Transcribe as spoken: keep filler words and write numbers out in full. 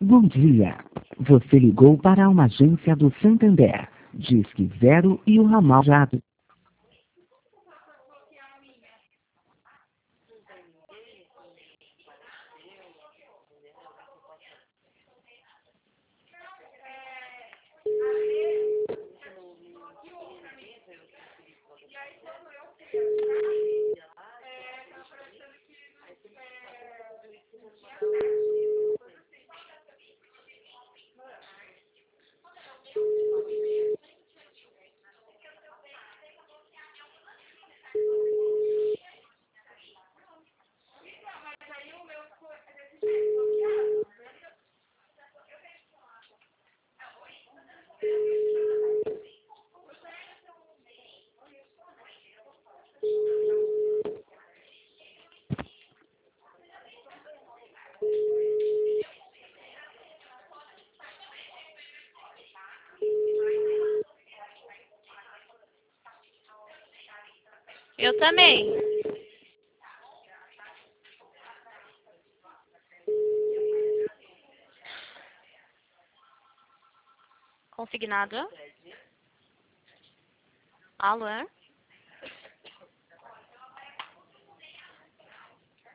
Bom dia. Você ligou para uma agência do Santander. Disque zero e o ramal já... Eu também. Consignado. Alô?